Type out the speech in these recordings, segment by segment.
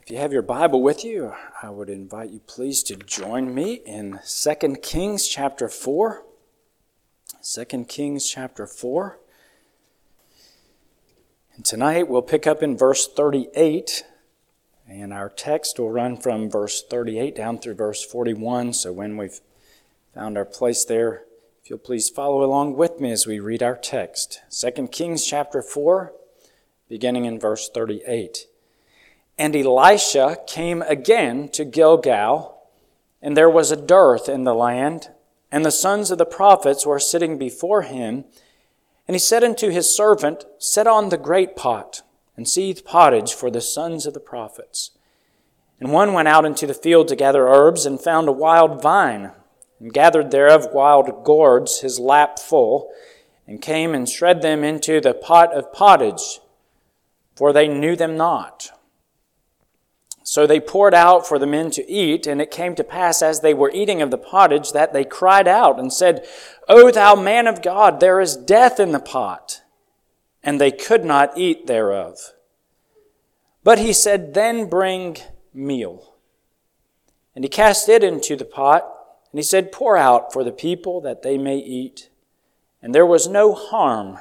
If you have your Bible with you, I would invite you please to join me in 2 Kings chapter 4. 2 Kings chapter 4. And tonight we'll pick up in verse 38, and our text will run from verse 38 down through verse 41. So when we've found our place there, if you'll please follow along with me as we read our text. 2 Kings chapter 4, beginning in verse 38. And Elisha came again to Gilgal, and there was a dearth in the land, and the sons of the prophets were sitting before him. And he said unto his servant, Set on the great pot, and seethe pottage for the sons of the prophets. And one went out into the field to gather herbs, and found a wild vine, and gathered thereof wild gourds his lap full, and came and shred them into the pot of pottage, for they knew them not. So they poured out for the men to eat, and it came to pass as they were eating of the pottage that they cried out and said, O thou man of God, there is death in the pot. And they could not eat thereof. But he said, Then bring meal. And he cast it into the pot, and he said, Pour out for the people that they may eat. And there was no harm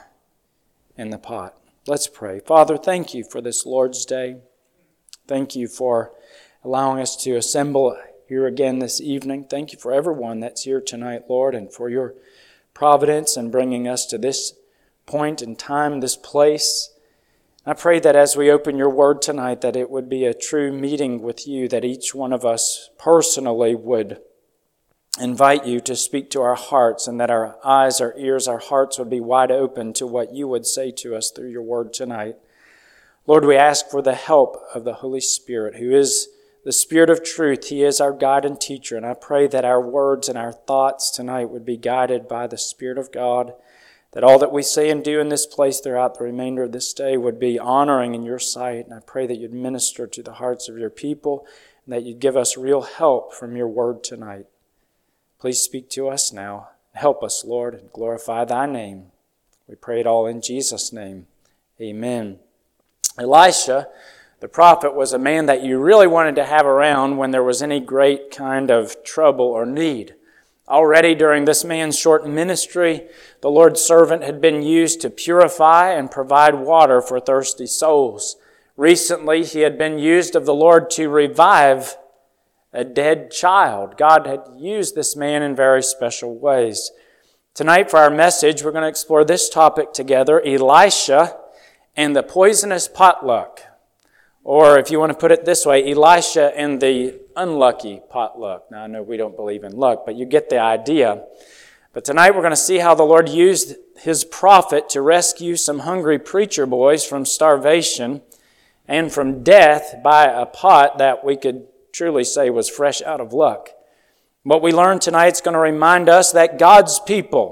in the pot. Let's pray. Father, thank you for this Lord's Day. Thank you for allowing us to assemble here again this evening. Thank you for everyone that's here tonight, Lord, and for your providence in bringing us to this point in time, this place. I pray that as we open your word tonight, that it would be a true meeting with you, that each one of us personally would invite you to speak to our hearts, and that our eyes, our ears, our hearts would be wide open to what you would say to us through your word tonight. Lord, we ask for the help of the Holy Spirit, who is the Spirit of truth. He is our guide and teacher, and I pray that our words and our thoughts tonight would be guided by the Spirit of God, that all that we say and do in this place throughout the remainder of this day would be honoring in your sight, and I pray that you'd minister to the hearts of your people, and that you'd give us real help from your word tonight. Please speak to us now. Help us, Lord, and glorify thy name. We pray it all in Jesus' name. Amen. Elisha, the prophet, was a man that you really wanted to have around when there was any great kind of trouble or need. Already during this man's short ministry, the Lord's servant had been used to purify and provide water for thirsty souls. Recently, he had been used of the Lord to revive a dead child. God had used this man in very special ways. Tonight, for our message, we're going to explore this topic together, Elisha and the poisonous potluck. Or if you want to put it this way, Elisha and the unlucky potluck. Now, I know we don't believe in luck, but you get the idea. But tonight we're going to see how the Lord used his prophet to rescue some hungry preacher boys from starvation and from death by a pot that we could truly say was fresh out of luck. What we learn tonight is going to remind us that God's people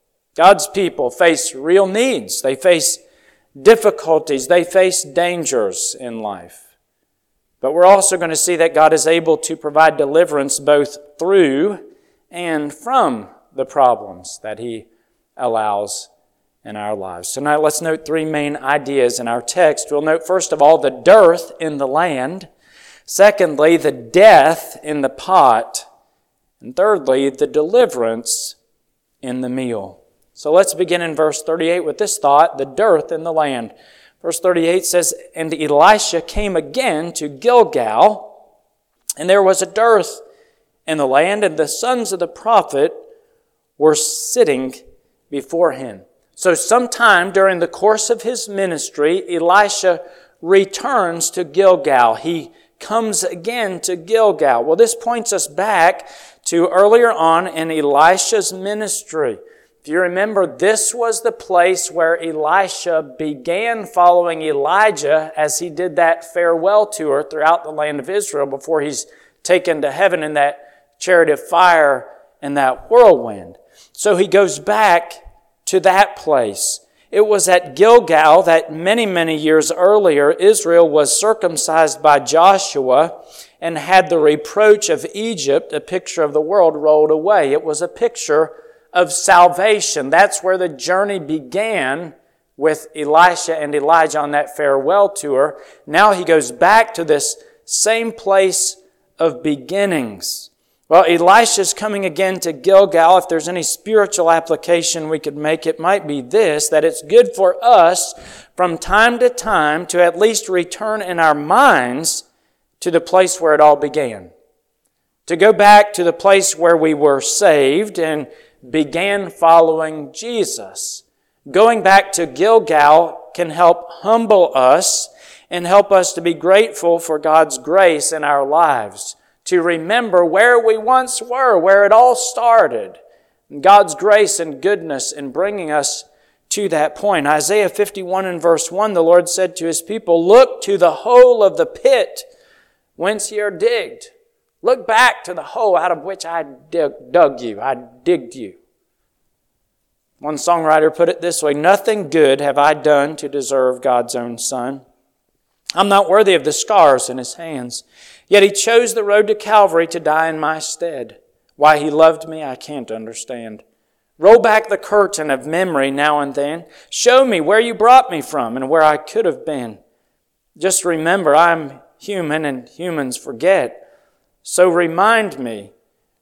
face real needs. They face difficulties. They face dangers in life. But we're also going to see that God is able to provide deliverance both through and from the problems that He allows in our lives. Tonight, let's note three main ideas in our text. We'll note, first of all, the dearth in the land. Secondly, the death in the pot. And thirdly, the deliverance in the meal. So let's begin in verse 38 with this thought, the dearth in the land. Verse 38 says, And Elisha came again to Gilgal, and there was a dearth in the land, and the sons of the prophet were sitting before him. So sometime during the course of his ministry, Elisha returns to Gilgal. He comes again to Gilgal. Well, this points us back to earlier on in Elisha's ministry. If you remember, this was the place where Elisha began following Elijah as he did that farewell tour throughout the land of Israel before he's taken to heaven in that chariot of fire and that whirlwind. So he goes back to that place. It was at Gilgal that many, many years earlier, Israel was circumcised by Joshua and had the reproach of Egypt, a picture of the world, rolled away. It was a picture of salvation. That's where the journey began with Elisha and Elijah on that farewell tour. Now he goes back to this same place of beginnings. Well, Elisha's coming again to Gilgal. If there's any spiritual application we could make, it might be this, that it's good for us from time to time to at least return in our minds to the place where it all began. To go back to the place where we were saved and began following Jesus. Going back to Gilgal can help humble us and help us to be grateful for God's grace in our lives. To remember where we once were, where it all started. God's grace and goodness in bringing us to that point. Isaiah 51 and verse 1, the Lord said to His people, "Look to the hole of the pit whence ye are digged." Look back to the hole out of which I dug you. I digged you. One songwriter put it this way, "Nothing good have I done to deserve God's own Son. I'm not worthy of the scars in His hands. Yet He chose the road to Calvary to die in my stead. Why He loved me, I can't understand. Roll back the curtain of memory now and then. Show me where you brought me from and where I could have been. Just remember, I'm human and humans forget. So remind me,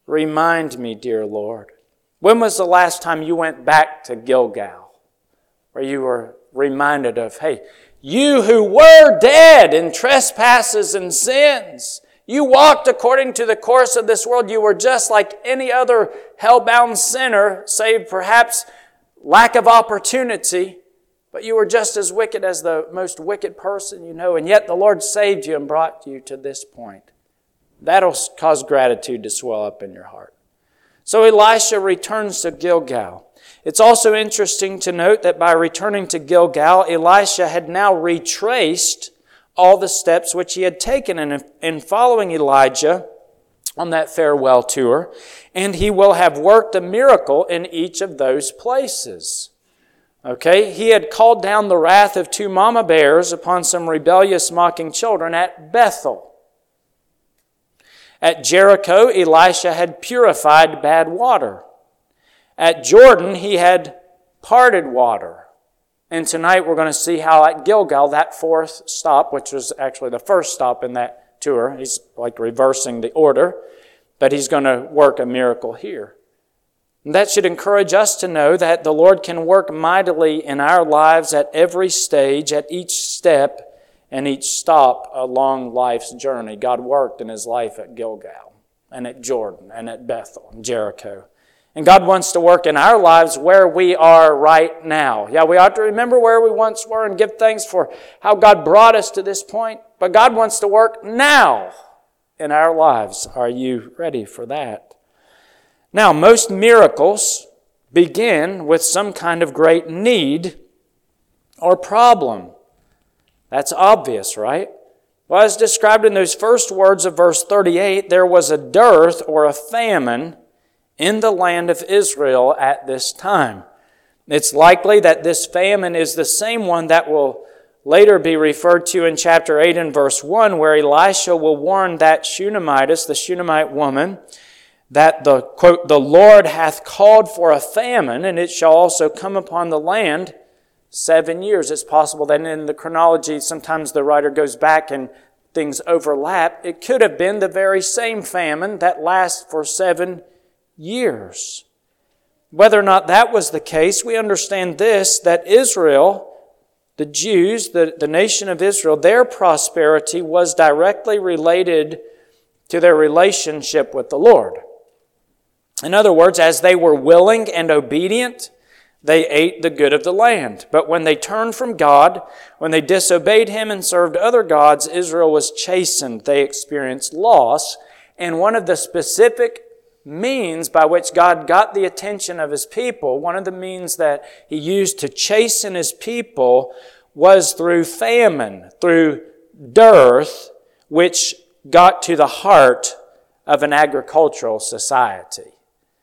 dear Lord. When was the last time you went back to Gilgal, where you were reminded of, hey, you who were dead in trespasses and sins, you walked according to the course of this world. You were just like any other hell-bound sinner, save perhaps lack of opportunity, but you were just as wicked as the most wicked person you know, and yet the Lord saved you and brought you to this point. That'll cause gratitude to swell up in your heart. So Elisha returns to Gilgal. It's also interesting to note that by returning to Gilgal, Elisha had now retraced all the steps which he had taken in following Elijah on that farewell tour, and he will have worked a miracle in each of those places. Okay, he had called down the wrath of 2 mama bears upon some rebellious mocking children at Bethel. At Jericho, Elisha had purified bad water. At Jordan, he had parted water. And tonight we're going to see how at Gilgal, that 4th stop, which was actually the first stop in that tour, he's like reversing the order, but he's going to work a miracle here. And that should encourage us to know that the Lord can work mightily in our lives at every stage, at each step, and each stop along life's journey. God worked in His life at Gilgal and at Jordan and at Bethel and Jericho. And God wants to work in our lives where we are right now. Yeah, we ought to remember where we once were and give thanks for how God brought us to this point. But God wants to work now in our lives. Are you ready for that? Now, most miracles begin with some kind of great need or problem. That's obvious, right? Well, as described in those first words of verse 38, there was a dearth or a famine in the land of Israel at this time. It's likely that this famine is the same one that will later be referred to in chapter 8 and verse 1, where Elisha will warn that Shunammite, the Shunammite woman, that the, quote, the Lord hath called for a famine, and it shall also come upon the land 7 years. It's possible that in the chronology, sometimes the writer goes back and things overlap. It could have been the very same famine that lasts for 7 years. Whether or not that was the case, we understand this, that Israel, the Jews, the nation of Israel, their prosperity was directly related to their relationship with the Lord. In other words, as they were willing and obedient, they ate the good of the land. But when they turned from God, when they disobeyed Him and served other gods, Israel was chastened. They experienced loss. And one of the specific means by which God got the attention of His people, one of the means that He used to chasten His people was through famine, through dearth, which got to the heart of an agricultural society.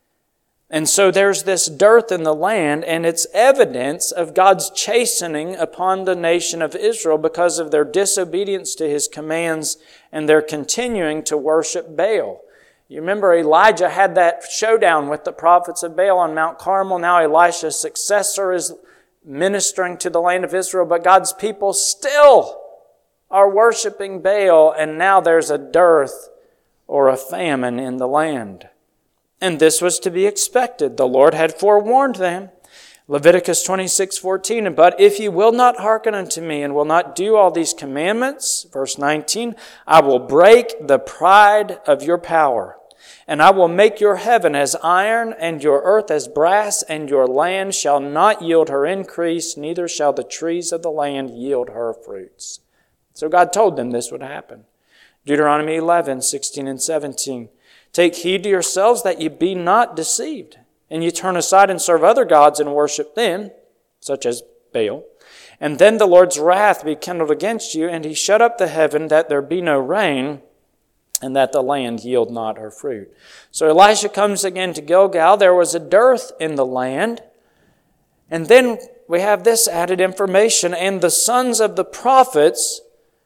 And so there's this dearth in the land, and it's evidence of God's chastening upon the nation of Israel because of their disobedience to His commands and their continuing to worship Baal. You remember Elijah had that showdown with the prophets of Baal on Mount Carmel. Now Elisha's successor is ministering to the land of Israel, but God's people still are worshiping Baal, and now there's a dearth or a famine in the land. And this was to be expected. The Lord had forewarned them. Leviticus 26:14, but if you will not hearken unto me and will not do all these commandments, verse 19, I will break the pride of your power, and I will make your heaven as iron and your earth as brass, and your land shall not yield her increase, neither shall the trees of the land yield her fruits. So God told them this would happen. Deuteronomy 11:16 and 17, take heed to yourselves that ye be not deceived, and ye turn aside and serve other gods and worship them, such as Baal. And then the Lord's wrath be kindled against you, and he shut up the heaven that there be no rain, and that the land yield not her fruit. So Elisha comes again to Gilgal. There was a dearth in the land. And then we have this added information, and the sons of the prophets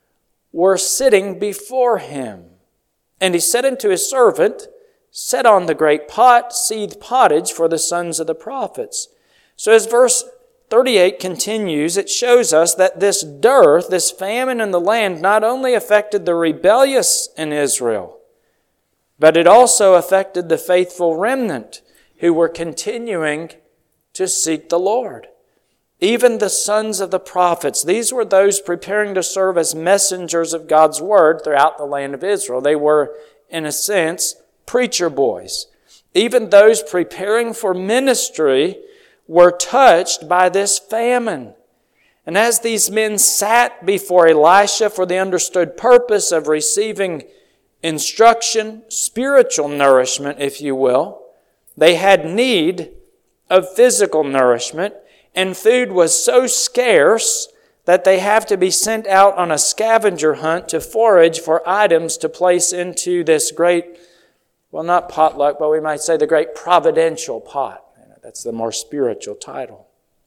were sitting before him. And he said unto his servant, set on the great pot, seethe pottage for the sons of the prophets. So as verse 38 continues, it shows us that this dearth, this famine in the land, not only affected the rebellious in Israel, but it also affected the faithful remnant who were continuing to seek the Lord. Even the sons of the prophets, these were those preparing to serve as messengers of God's word throughout the land of Israel. They were, in a sense, preacher boys. Even those preparing for ministry were touched by this famine. And as these men sat before Elisha for the understood purpose of receiving instruction, spiritual nourishment, if you will, they had need of physical nourishment, and food was so scarce that they have to be sent out on a scavenger hunt to forage for items to place into this great, well, not potluck, but we might say the great providential pot. That's the more spiritual title.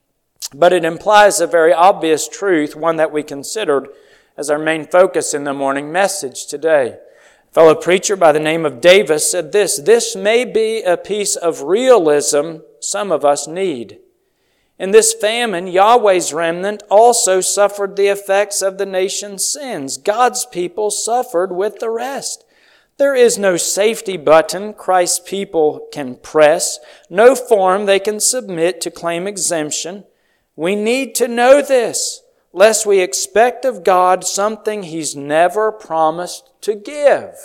But it implies a very obvious truth, one that we considered as our main focus in the morning message today. A fellow preacher by the name of Davis said this may be a piece of realism some of us need. In this famine, Yahweh's remnant also suffered the effects of the nation's sins. God's people suffered with the rest. There is no safety button Christ's people can press, no form they can submit to claim exemption. We need to know this, lest we expect of God something He's never promised to give.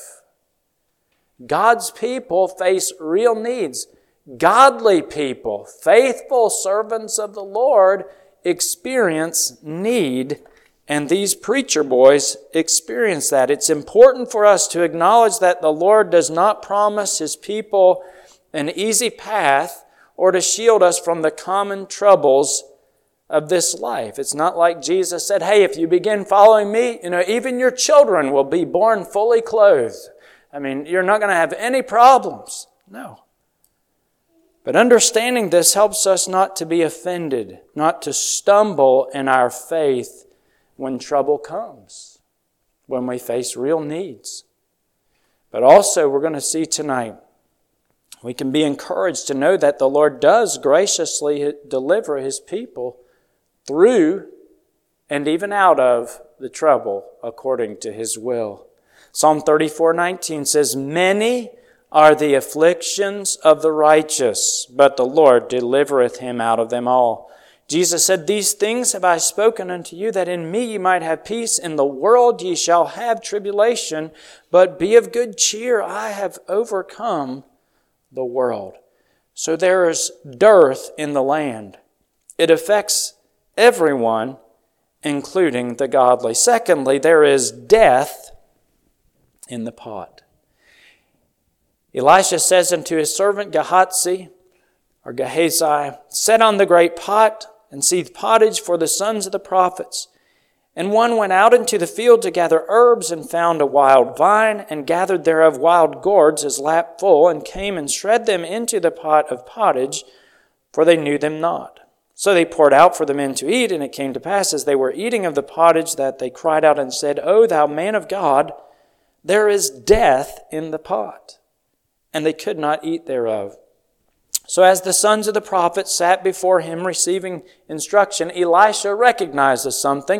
God's people face real needs. Godly people, faithful servants of the Lord, experience need, and these preacher boys experience that. It's important for us to acknowledge that the Lord does not promise His people an easy path or to shield us from the common troubles of this life. It's not like Jesus said, hey, if you begin following me, even your children will be born fully clothed. You're not going to have any problems. No. But understanding this helps us not to be offended, not to stumble in our faith when trouble comes, when we face real needs. But also, we're going to see tonight, we can be encouraged to know that the Lord does graciously deliver His people through and even out of the trouble according to His will. Psalm 34:19 says, many are the afflictions of the righteous, but the Lord delivereth him out of them all. Jesus said, these things have I spoken unto you, that in me ye might have peace. In the world ye shall have tribulation, but be of good cheer. I have overcome the world. So there is dearth in the land. It affects everyone, including the godly. Secondly, there is death in the pot. Elisha says unto his servant Gehazi, or Gehazi, set on the great pot, and seethe pottage for the sons of the prophets. And one went out into the field to gather herbs, and found a wild vine, and gathered thereof wild gourds his lap full, and came and shred them into the pot of pottage, for they knew them not. So they poured out for the men to eat, and it came to pass, as they were eating of the pottage, that they cried out and said, O thou man of God, there is death in the pot. And they could not eat thereof. So as the sons of the prophets sat before him receiving instruction, Elisha recognizes something.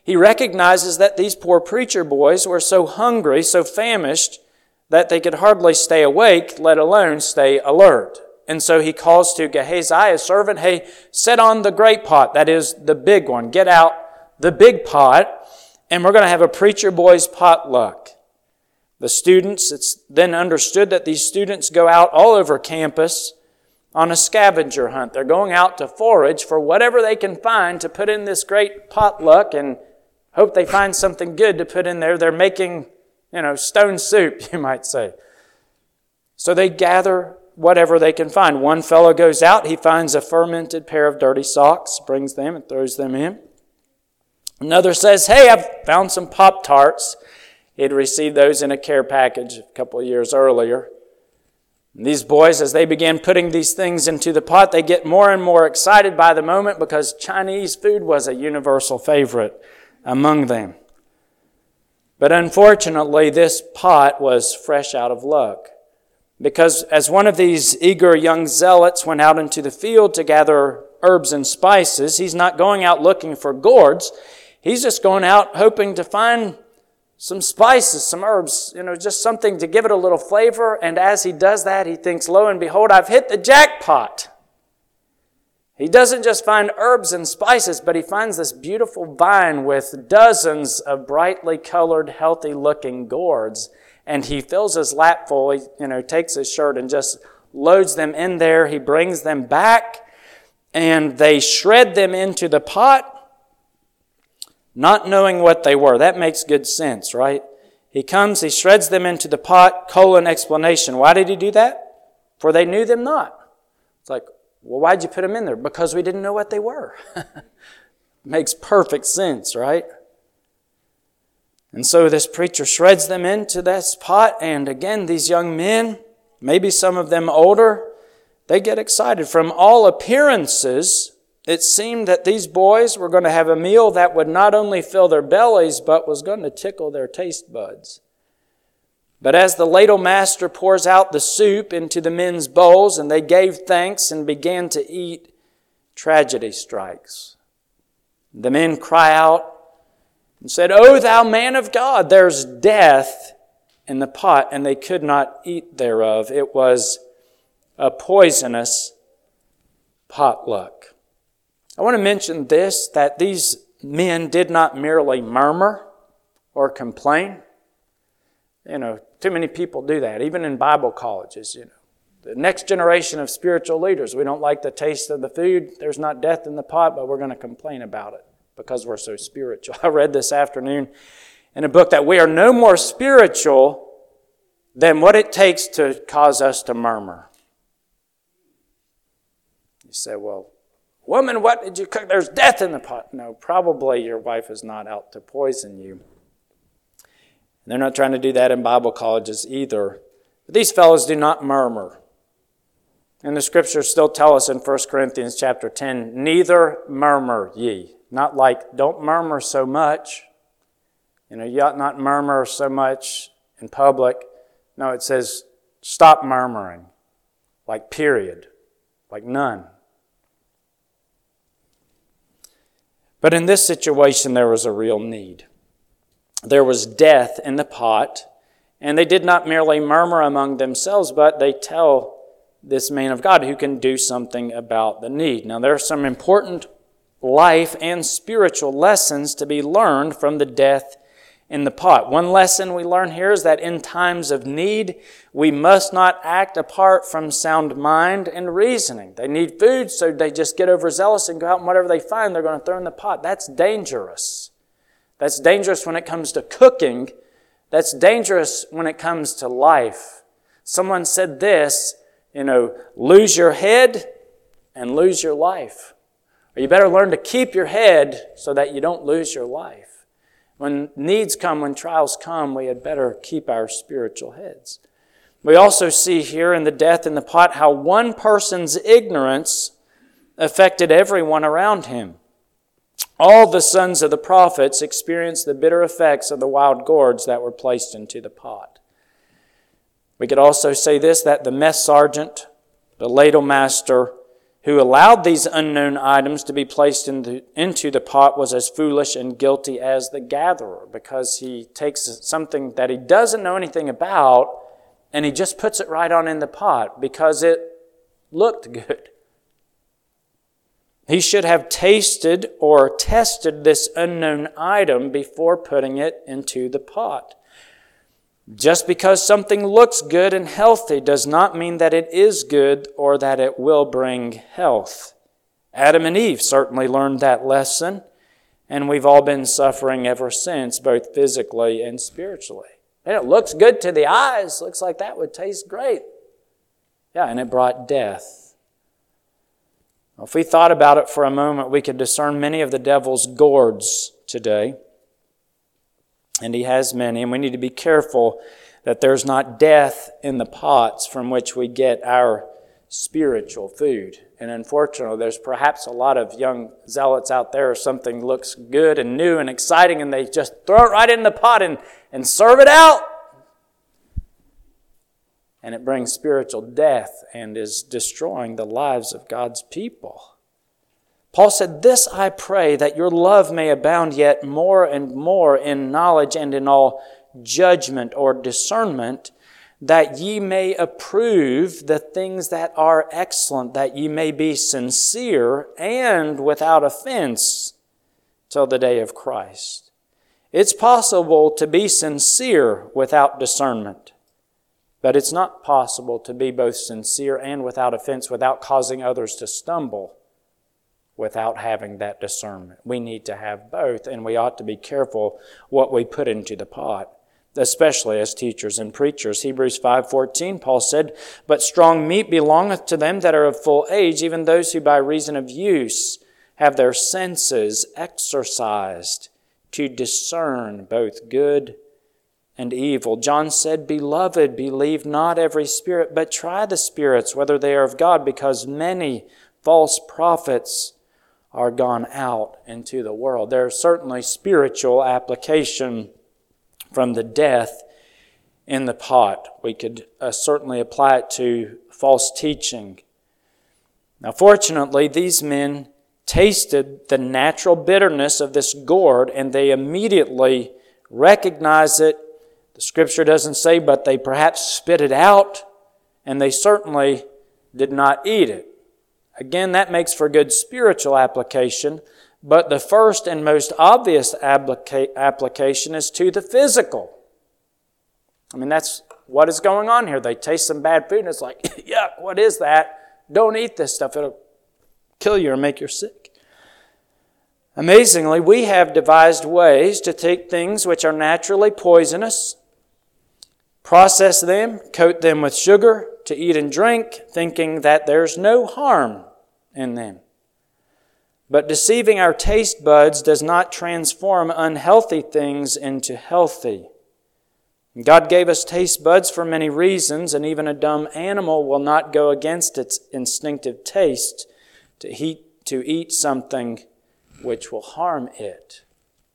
He recognizes that these poor preacher boys were so hungry, so famished, that they could hardly stay awake, let alone stay alert. And so he calls to Gehazi, his servant, hey, set on the great pot, that is the big one. Get out the big pot, and we're going to have a preacher boys potluck. The students, it's then understood that these students go out all over campus on a scavenger hunt. They're going out to forage for whatever they can find to put in this great potluck and hope they find something good to put in there. They're making, stone soup, you might say. So they gather whatever they can find. One fellow goes out, he finds a fermented pair of dirty socks, brings them and throws them in. Another says, hey, I've found some Pop-Tarts. He had received those in a care package a couple of years earlier. And these boys, as they begin putting these things into the pot, they get more and more excited by the moment because Chinese food was a universal favorite among them. But unfortunately, this pot was fresh out of luck. Because as one of these eager young zealots went out into the field to gather herbs and spices, he's not going out looking for gourds. He's just going out hoping to find some spices, some herbs, just something to give it a little flavor. And as he does that, he thinks, lo and behold, I've hit the jackpot. He doesn't just find herbs and spices, but he finds this beautiful vine with dozens of brightly colored, healthy-looking gourds. And he fills his lap full, he takes his shirt and just loads them in there. He brings them back, and they shred them into the pot, not knowing what they were. That makes good sense, right? He comes, he shreds them into the pot, explanation. Why did he do that? For they knew them not. It's like, well, why'd you put them in there? Because we didn't know what they were. Makes perfect sense, right? And so this preacher shreds them into this pot, and again, these young men, maybe some of them older, they get excited. From all appearances, it seemed that these boys were going to have a meal that would not only fill their bellies, but was going to tickle their taste buds. But as the ladle master pours out the soup into the men's bowls, and they gave thanks and began to eat, tragedy strikes. The men cry out and said, O thou man of God, there's death in the pot, and they could not eat thereof. It was a poisonous potluck. I want to mention this, that these men did not merely murmur or complain. Too many people do that, even in Bible colleges, The next generation of spiritual leaders, we don't like the taste of the food. There's not death in the pot, but we're going to complain about it because we're so spiritual. I read this afternoon in a book that we are no more spiritual than what it takes to cause us to murmur. You say, well, woman, what did you cook? There's death in the pot. No, probably your wife is not out to poison you. They're not trying to do that in Bible colleges either. But these fellows do not murmur. And the scriptures still tell us in 1 Corinthians chapter 10, neither murmur ye. Not like, don't murmur so much. You ought not murmur so much in public. No, it says, stop murmuring. Like period. Like none. But in this situation, there was a real need. There was death in the pot, and they did not merely murmur among themselves, but they tell this man of God who can do something about the need. Now, there are some important life and spiritual lessons to be learned from the death in the pot. One lesson we learn here is that in times of need, we must not act apart from sound mind and reasoning. They need food, so they just get overzealous and go out and whatever they find, they're going to throw in the pot. That's dangerous. That's dangerous when it comes to cooking. That's dangerous when it comes to life. Someone said this, lose your head and lose your life. Or you better learn to keep your head so that you don't lose your life. When needs come, when trials come, we had better keep our spiritual heads. We also see here in the death in the pot how one person's ignorance affected everyone around him. All the sons of the prophets experienced the bitter effects of the wild gourds that were placed into the pot. We could also say this, that the mess sergeant, the ladle master, who allowed these unknown items to be placed into the pot was as foolish and guilty as the gatherer, because he takes something that he doesn't know anything about and he just puts it right on in the pot because it looked good. He should have tasted or tested this unknown item before putting it into the pot. Just because something looks good and healthy does not mean that it is good or that it will bring health. Adam and Eve certainly learned that lesson, and we've all been suffering ever since, both physically and spiritually. And it looks good to the eyes. Looks like that would taste great. Yeah, and it brought death. Well, if we thought about it for a moment, we could discern many of the devil's gourds today. And he has many, and we need to be careful that there's not death in the pots from which we get our spiritual food. And unfortunately, there's perhaps a lot of young zealots out there, if something looks good and new and exciting, and they just throw it right in the pot and serve it out. And it brings spiritual death and is destroying the lives of God's people. Paul said, "This I pray, that your love may abound yet more and more in knowledge and in all judgment or discernment, that ye may approve the things that are excellent, that ye may be sincere and without offense till the day of Christ." It's possible to be sincere without discernment, but it's not possible to be both sincere and without offense without causing others to stumble. Without having that discernment. We need to have both, and we ought to be careful what we put into the pot, especially as teachers and preachers. Hebrews 5:14, Paul said, "But strong meat belongeth to them that are of full age, even those who by reason of use have their senses exercised to discern both good and evil." John said, "Beloved, believe not every spirit, but try the spirits, whether they are of God, because many false prophets are gone out into the world." There's certainly spiritual application from the death in the pot. We could certainly apply it to false teaching. Now, fortunately, these men tasted the natural bitterness of this gourd, and they immediately recognized it. The Scripture doesn't say, but they perhaps spit it out, and they certainly did not eat it. Again, that makes for good spiritual application, but the first and most obvious application is to the physical. I mean, that's what is going on here. They taste some bad food and it's like, yuck, what is that? Don't eat this stuff. It'll kill you or make you sick. Amazingly, we have devised ways to take things which are naturally poisonous, process them, coat them with sugar, to eat and drink, thinking that there's no harm in them. But deceiving our taste buds does not transform unhealthy things into healthy. God gave us taste buds for many reasons, and even a dumb animal will not go against its instinctive taste to eat something which will harm it.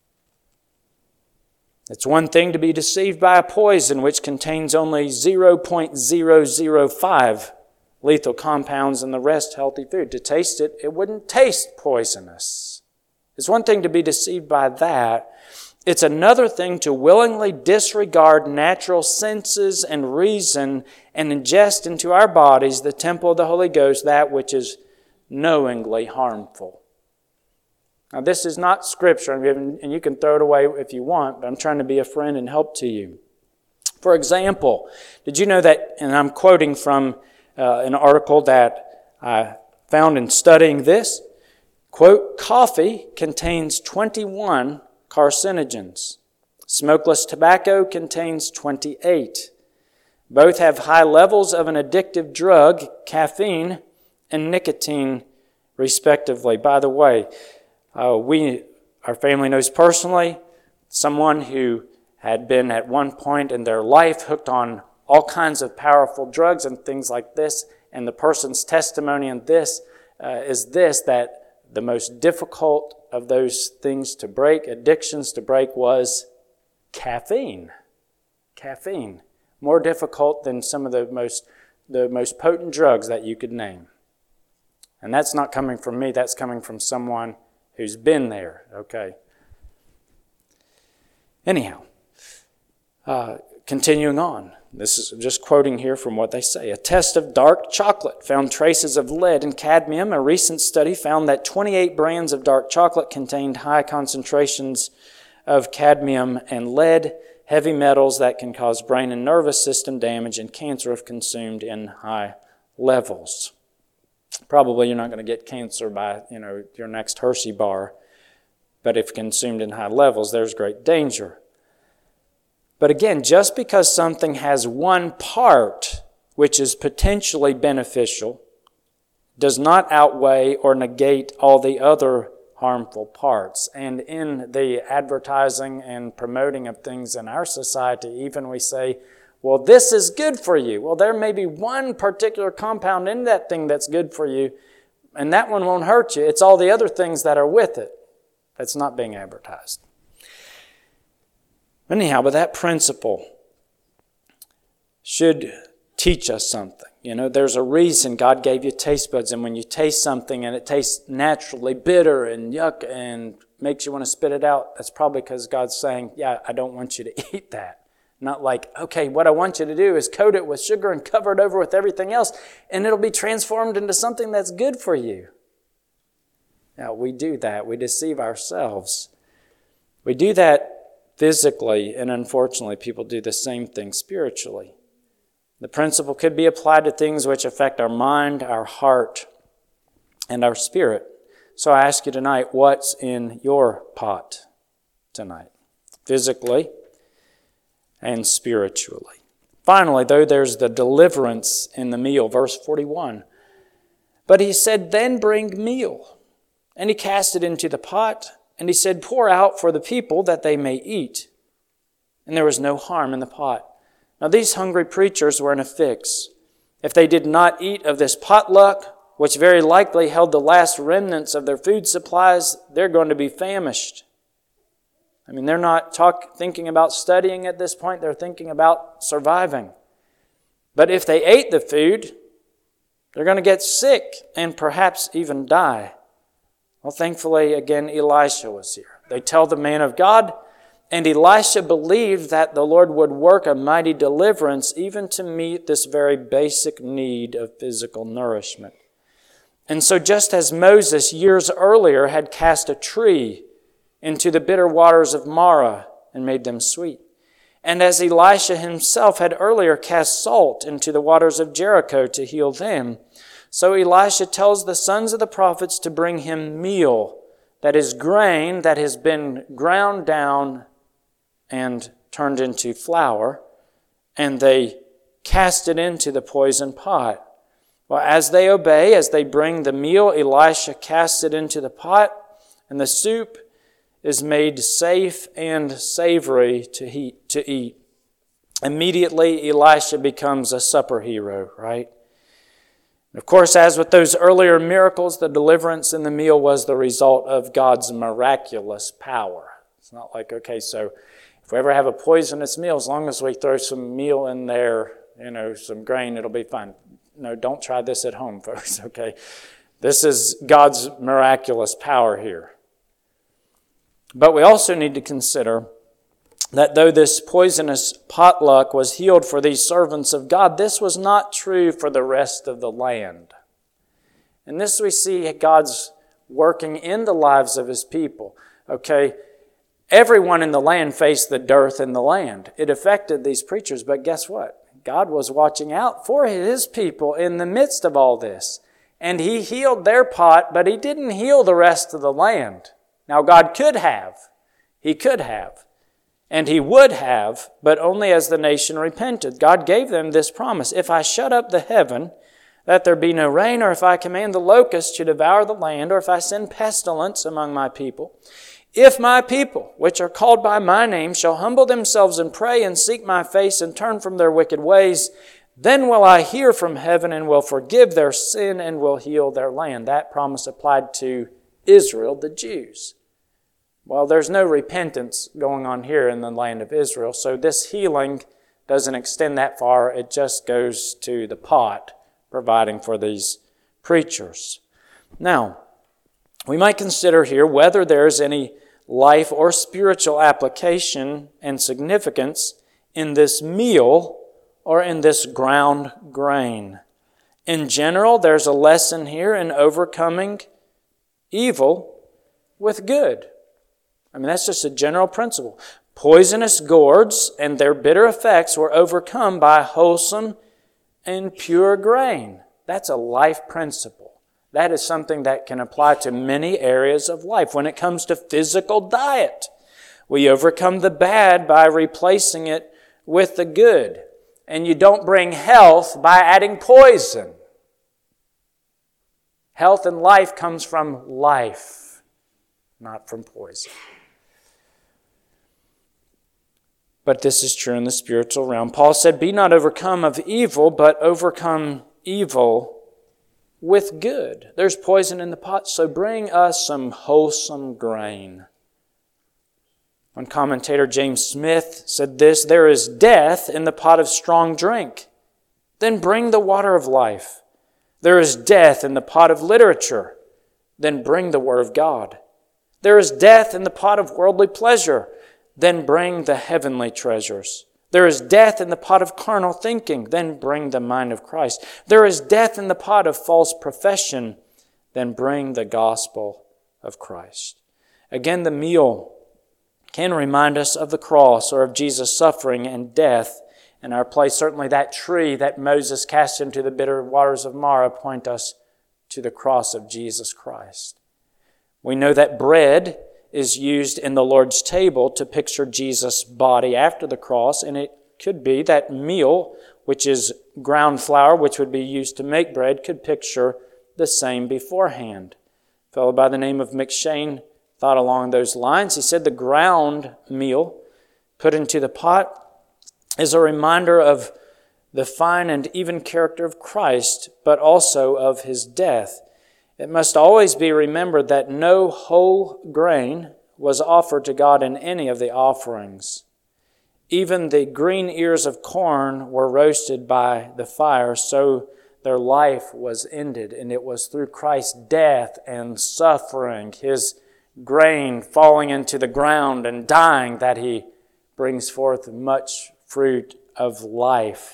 It's one thing to be deceived by a poison which contains only 0.005 lethal compounds and the rest healthy food. To taste it, it wouldn't taste poisonous. It's one thing to be deceived by that. It's another thing to willingly disregard natural senses and reason and ingest into our bodies, the temple of the Holy Ghost, that which is knowingly harmful. Now, this is not Scripture, and you can throw it away if you want, but I'm trying to be a friend and help to you. For example, did you know that, and I'm quoting from an article that I found in studying this, quote, "Coffee contains 21 carcinogens. Smokeless tobacco contains 28. Both have high levels of an addictive drug, caffeine, and nicotine, respectively." By the way, our family knows personally someone who had been at one point in their life hooked on all kinds of powerful drugs and things like this, and the person's testimony in this is this, that the most difficult of those things to break, addictions to break, was caffeine. Caffeine. More difficult than some of the most potent drugs that you could name. And that's not coming from me, that's coming from someone who's been there, okay? Anyhow, continuing on. This is just quoting here from what they say. A test of dark chocolate found traces of lead and cadmium. A recent study found that 28 brands of dark chocolate contained high concentrations of cadmium and lead, heavy metals that can cause brain and nervous system damage and cancer if consumed in high levels. Probably you're not going to get cancer by, your next Hershey bar, but if consumed in high levels, there's great danger. But again, just because something has one part which is potentially beneficial does not outweigh or negate all the other harmful parts. And in the advertising and promoting of things in our society, even we say, well, this is good for you. Well, there may be one particular compound in that thing that's good for you, and that one won't hurt you. It's all the other things that are with it that's not being advertised. Anyhow, but that principle should teach us something. There's a reason God gave you taste buds, and when you taste something and it tastes naturally bitter and yuck and makes you want to spit it out, that's probably because God's saying, yeah, I don't want you to eat that. Not like, okay, what I want you to do is coat it with sugar and cover it over with everything else, and it'll be transformed into something that's good for you. Now, we do that. We deceive ourselves. We do that physically, and unfortunately, people do the same thing spiritually. The principle could be applied to things which affect our mind, our heart, and our spirit. So I ask you tonight, what's in your pot tonight? Physically and spiritually. Finally, though, there's the deliverance in the meal, verse 41. But he said, then bring meal. And he cast it into the pot, and he said, pour out for the people that they may eat. And there was no harm in the pot. Now these hungry preachers were in a fix. If they did not eat of this potluck, which very likely held the last remnants of their food supplies, they're going to be famished. They're not thinking about studying at this point. They're thinking about surviving. But if they ate the food, they're going to get sick and perhaps even die. Well, thankfully, again, Elisha was here. They tell the man of God, and Elisha believed that the Lord would work a mighty deliverance even to meet this very basic need of physical nourishment. And so just as Moses years earlier had cast a tree into the bitter waters of Marah and made them sweet, and as Elisha himself had earlier cast salt into the waters of Jericho to heal them, so Elisha tells the sons of the prophets to bring him meal, that is grain that has been ground down and turned into flour, and they cast it into the poison pot. Well, as they obey, as they bring the meal, Elisha casts it into the pot, and the soup is made safe and savory to eat. Immediately, Elisha becomes a supper hero, right? Of course, as with those earlier miracles, the deliverance in the meal was the result of God's miraculous power. It's not like, okay, so if we ever have a poisonous meal, as long as we throw some meal in there, some grain, it'll be fine. No, don't try this at home, folks, okay? This is God's miraculous power here. But we also need to consider that though this poisonous potluck was healed for these servants of God, this was not true for the rest of the land. And this we see God's working in the lives of His people. Okay, everyone in the land faced the dearth in the land. It affected these preachers, but guess what? God was watching out for His people in the midst of all this. And He healed their pot, but He didn't heal the rest of the land. Now God could have. He could have. And He would have, but only as the nation repented. God gave them this promise. If I shut up the heaven, that there be no rain, or if I command the locusts to devour the land, or if I send pestilence among my people, if my people, which are called by my name, shall humble themselves and pray and seek my face and turn from their wicked ways, then will I hear from heaven and will forgive their sin and will heal their land. That promise applied to Israel, the Jews. Well, there's no repentance going on here in the land of Israel, so this healing doesn't extend that far. It just goes to the pot, providing for these preachers. Now, we might consider here whether there is any life or spiritual application and significance in this meal or in this ground grain. In general, there's a lesson here in overcoming evil with good. I mean, that's just a general principle. Poisonous gourds and their bitter effects were overcome by wholesome and pure grain. That's a life principle. That is something that can apply to many areas of life. When it comes to physical diet, we overcome the bad by replacing it with the good. And you don't bring health by adding poison. Health and life comes from life, not from poison. But this is true in the spiritual realm. Paul said, "Be not overcome of evil, but overcome evil with good." There's poison in the pot, so bring us some wholesome grain. One commentator, James Smith, said this, "There is death in the pot of strong drink. Then bring the water of life. There is death in the pot of literature. Then bring the Word of God. There is death in the pot of worldly pleasure. Then bring the heavenly treasures. There is death in the pot of carnal thinking. Then bring the mind of Christ. There is death in the pot of false profession. Then bring the gospel of Christ." Again, the meal can remind us of the cross or of Jesus' suffering and death in our place. Certainly that tree that Moses cast into the bitter waters of Marah point us to the cross of Jesus Christ. We know that bread is used in the Lord's table to picture Jesus' body after the cross, and it could be that meal, which is ground flour, which would be used to make bread, could picture the same beforehand. A fellow by the name of McShane thought along those lines. He said the ground meal put into the pot is a reminder of the fine and even character of Christ, but also of His death. It must always be remembered that no whole grain was offered to God in any of the offerings. Even the green ears of corn were roasted by the fire, so their life was ended. And it was through Christ's death and suffering, His grain falling into the ground and dying, that He brings forth much fruit of life.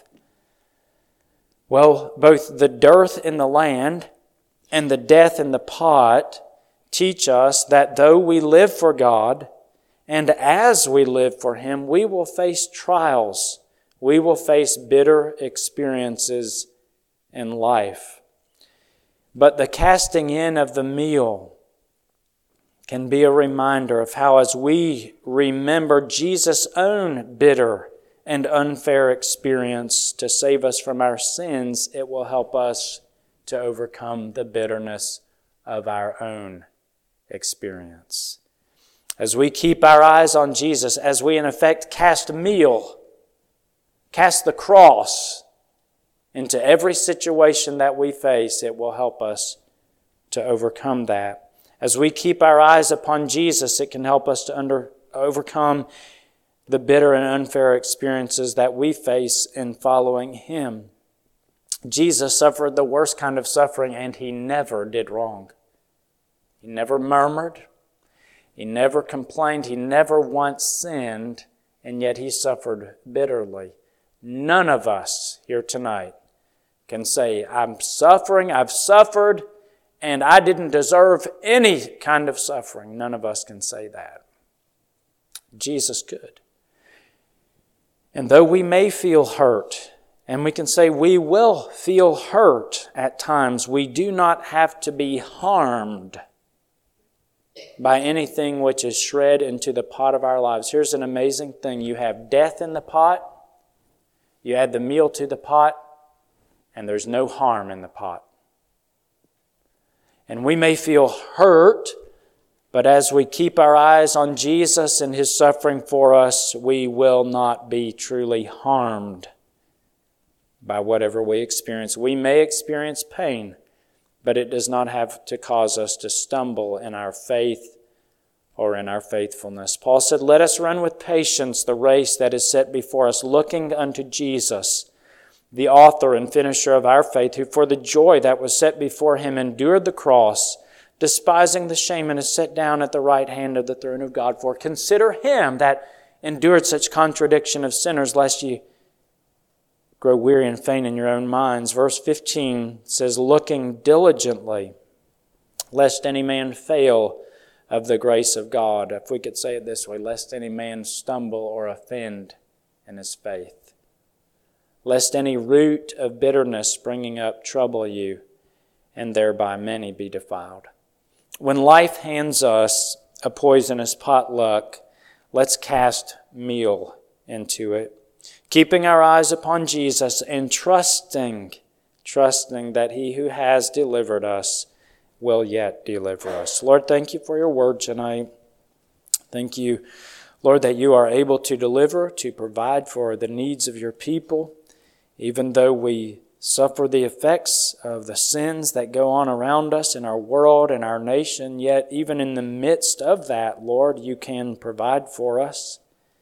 Well, both the dearth in the land and the death in the pot teach us that though we live for God, and as we live for Him, we will face trials. We will face bitter experiences in life. But the casting in of the meal can be a reminder of how, as we remember Jesus' own bitter and unfair experience to save us from our sins, it will help us to overcome the bitterness of our own experience. As we keep our eyes on Jesus, as we in effect cast the cross into every situation that we face, it will help us to overcome that. As we keep our eyes upon Jesus, it can help us to overcome the bitter and unfair experiences that we face in following Him. Jesus suffered the worst kind of suffering, and He never did wrong. He never murmured. He never complained. He never once sinned, and yet He suffered bitterly. None of us here tonight can say, I've suffered, and I didn't deserve any kind of suffering. None of us can say that. Jesus could. And though we may feel hurt, and we can say we will feel hurt at times, we do not have to be harmed by anything which is shred into the pot of our lives. Here's an amazing thing. You have death in the pot, you add the meal to the pot, and there's no harm in the pot. And we may feel hurt, but as we keep our eyes on Jesus and His suffering for us, we will not be truly harmed by whatever we experience. We may experience pain, but it does not have to cause us to stumble in our faith or in our faithfulness. Paul said, "Let us run with patience the race that is set before us, looking unto Jesus, the author and finisher of our faith, who for the joy that was set before him endured the cross, despising the shame, and is set down at the right hand of the throne of God. For consider him that endured such contradiction of sinners, lest ye grow weary and faint in your own minds. Verse 15 says, looking diligently, lest any man fail of the grace of God. If we could say it this way, lest any man stumble or offend in his faith. Lest any root of bitterness springing up trouble you, and thereby many be defiled. When life hands us a poisonous potluck, let's cast meal into it, keeping our eyes upon Jesus and trusting that He who has delivered us will yet deliver us. Lord, thank you for your word tonight. Thank you, Lord, that you are able to deliver, to provide for the needs of your people, even though we suffer the effects of the sins that go on around us in our world and our nation, yet even in the midst of that, Lord, you can provide for us.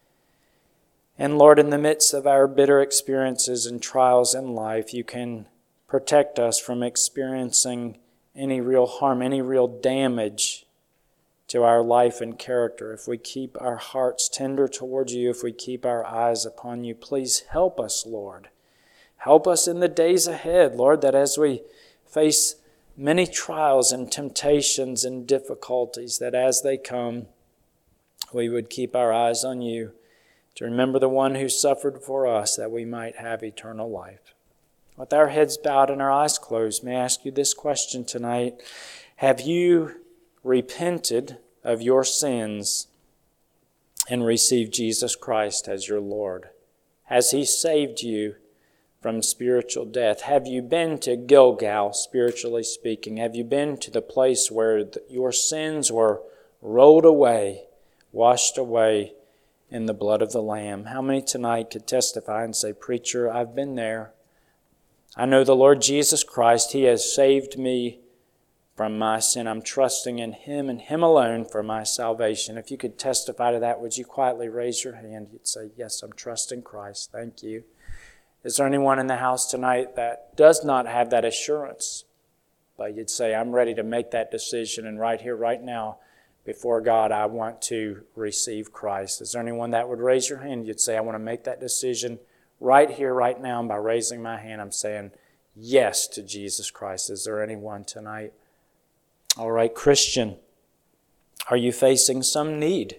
And Lord, in the midst of our bitter experiences and trials in life, you can protect us from experiencing any real harm, any real damage to our life and character. If we keep our hearts tender towards you, if we keep our eyes upon you, please help us, Lord. Help us in the days ahead, Lord, that as we face many trials and temptations and difficulties, that as they come, we would keep our eyes on you, to remember the one who suffered for us, that we might have eternal life. With our heads bowed and our eyes closed, may I ask you this question tonight. Have you repented of your sins and received Jesus Christ as your Lord? Has He saved you from spiritual death? Have you been to Gilgal, spiritually speaking? Have you been to the place where your sins were rolled away, washed away in the blood of the Lamb? How many tonight could testify and say, Preacher, I've been there. I know the Lord Jesus Christ. He has saved me from my sin. I'm trusting in Him and Him alone for my salvation. If you could testify to that, would you quietly raise your hand? You'd say, yes, I'm trusting Christ. Thank you. Is there anyone in the house tonight that does not have that assurance? But you'd say, I'm ready to make that decision, and right here, right now, before God, I want to receive Christ. Is there anyone that would raise your hand? You'd say, I want to make that decision right here, right now, and by raising my hand, I'm saying yes to Jesus Christ. Is there anyone tonight? All right, Christian, are you facing some need?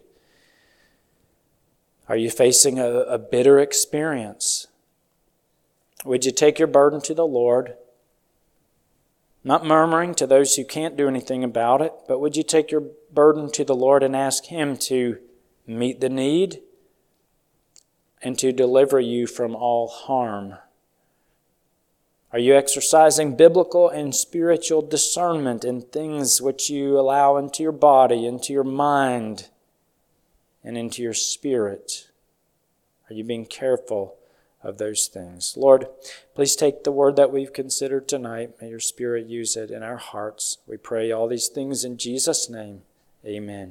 Are you facing a bitter experience? Would you take your burden to the Lord? Not murmuring to those who can't do anything about it, but would you take your burden to the Lord and ask Him to meet the need and to deliver you from all harm? Are you exercising biblical and spiritual discernment in things which you allow into your body, into your mind, and into your spirit? Are you being careful of those things? Lord, please take the word that we've considered tonight. May your Spirit use it in our hearts. We pray all these things in Jesus' name. Amen.